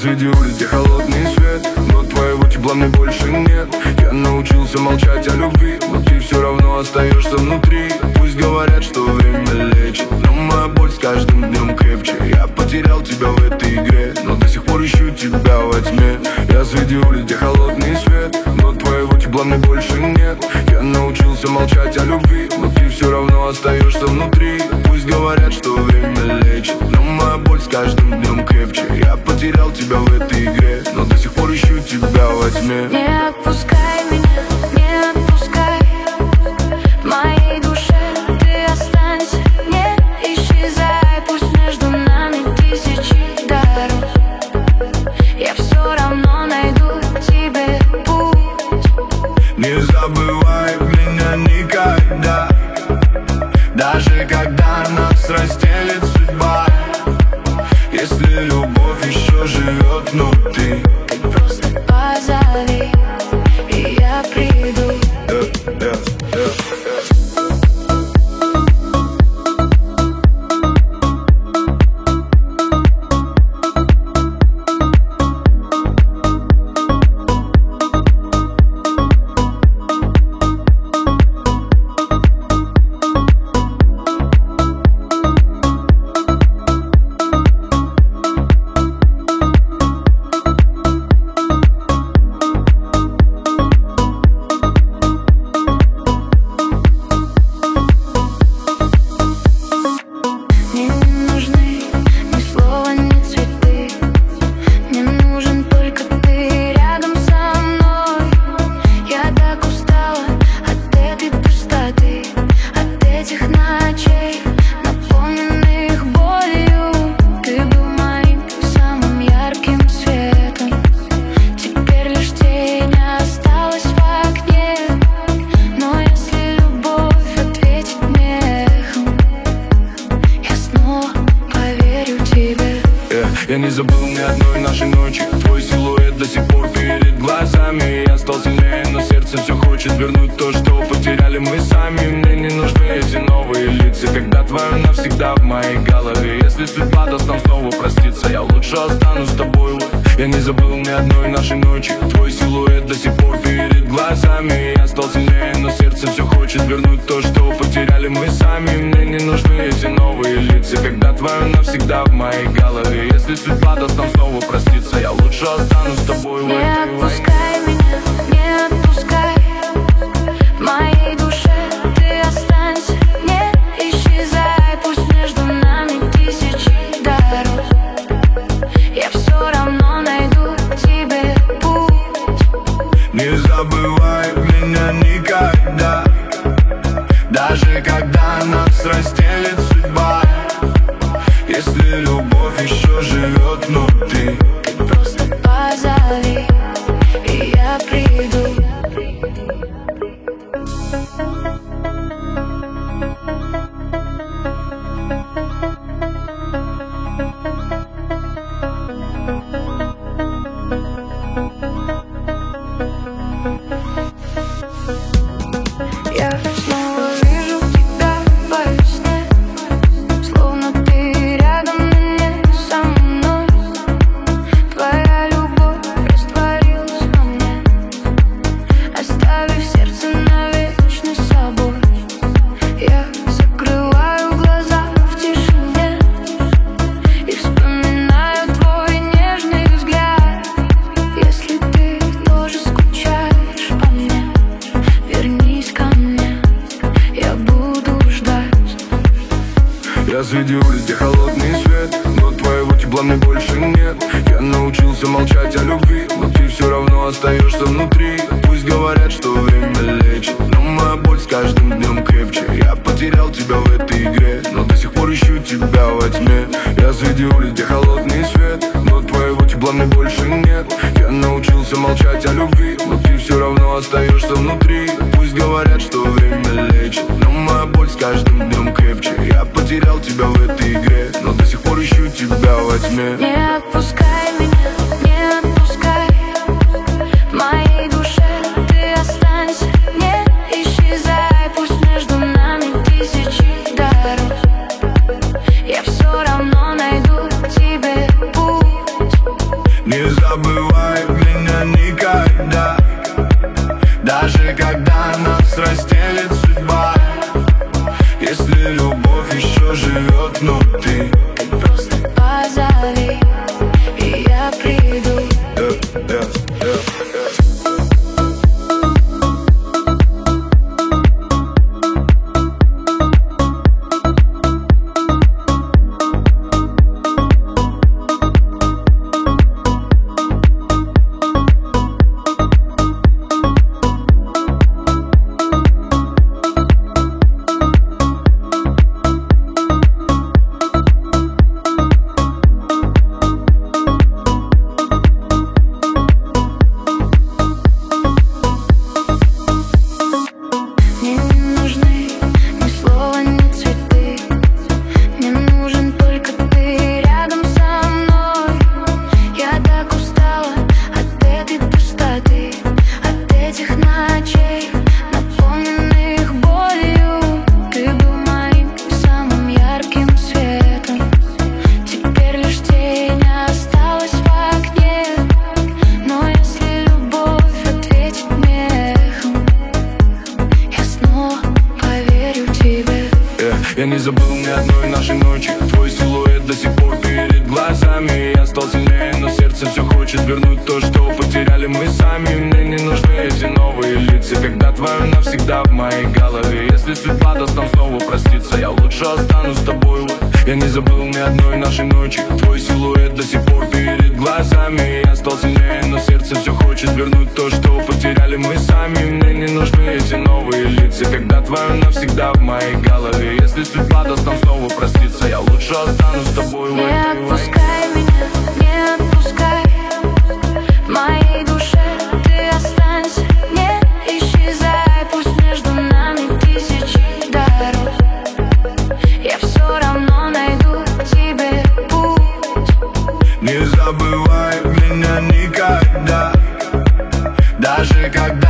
среди улиц, где холодный свет, но твоего тепла мне больше нет. Я научился молчать о любви, но ты все равно остаешься внутри. Пусть говорят, что время лечит, но моя боль с каждым днем крепче. Я потерял тебя в этой игре, но до сих пор ищу тебя во тьме. Я среди улиц, где холодный свет, но твоего тепла мне больше нет. Я научился молчать о любви, но ты все равно остаешься внутри. Пусть говорят, что время лечит, но моя боль с каждым днем крепче. Я потерял тебя в этой игре, но до сих пор ищу тебя во тьме. Не отпускай меня, не отпускай. В моей душе ты останься, не исчезай. Пусть между нами тысячи дорог, я все равно найду тебе путь. Не забывай меня никогда, даже когда нас разделит судьба. Если любовь еще живет внутри, ты просто позови, и я приду. Я не забыл ни одной нашей ночи, твой силуэт до сих пор перед глазами. Я стал сильнее, но сердце все хочет вернуть то, что потеряли мы сами. Мне не нужны эти новые лица, когда твое навсегда в моей голове. Если судьба даст нам снова проститься, я лучше останусь с тобой. Я не забыл ни одной нашей ночи, твой силуэт до сих пор перед глазами. Я стал сильнее, но сердце все хочет вернуть то, что потеряли мы сами. Мне не нужны эти новые лица, когда твое навсегда в моей голове. Если судьба даст нам снова проститься, я лучше останусь с тобой в этой войне. Не отпускай меня, не отпускай. В моей душе ты останься, не исчезай. Пусть между нами тысячи дорог, я все равно найду тебе путь. Не забывай меня никогда, даже когда нас разделит судьба. Если любовь еще живет внутри, ты просто позови, и я приду. Я снова вижу тебя во сне, словно ты рядом, не со мной. Твоя любовь растворилась во мне, оставив сердце навечно с собой. Я закрываю глаза в тишине и вспоминаю твой нежный взгляд. Если ты тоже скучаешь по мне, вернись ко мне, я буду ждать. Я среди улиц, где холодный свет, но твоего тепла мне больше нет. Я научился молчать о любви, но ты все равно остаешься внутри. Пусть говорят, что время лечит, но моя боль с каждым днем крепче. Я потерял тебя в этой игре, но до сих пор ищу тебя во тьме. Я среди улиц, где холодный свет, но твоего тепла мне больше нет. Я научился молчать о любви, но ты все равно остаешься внутри. Пусть говорят, что время лечит, но моя боль с каждым днем крепче. Я потерял тебя в этой игре, но до сих пор ищу тебя во тьме. Не отпускай меня, не отпускай. В моей душе ты останься, не исчезай. Пусть между нами тысячи дорог, я все равно найду тебе путь. Не внутри. Ты просто позови, и я приду. Я не забыл ни одной нашей ночи. Твой силуэт до сих пор перед глазами. Я стал сильнее, но сердце все хочет вернуть то, что потеряли мы сами. Мне не нужны эти новые лица, когда твое навсегда в моей голове. Если судьба даст нам снова проститься, я лучше останусь с тобой. Я не забыл ни одной нашей ночи. Твой силуэт до сих пор перед глазами. Я стал сильнее, но сердце все хочет вернуть то, что потеряли мы сами. Мне не нужны эти новые лица, когда твое навсегда в моей голове. Если судьба даст нам снова проститься, я лучше останусь с тобой. Не отпускай меня, не отпускай. В моей душе ты останься, не исчезай. Пусть между нами тысячи дорог, я все равно найду тебе путь. Не забывай меня никогда, даже когда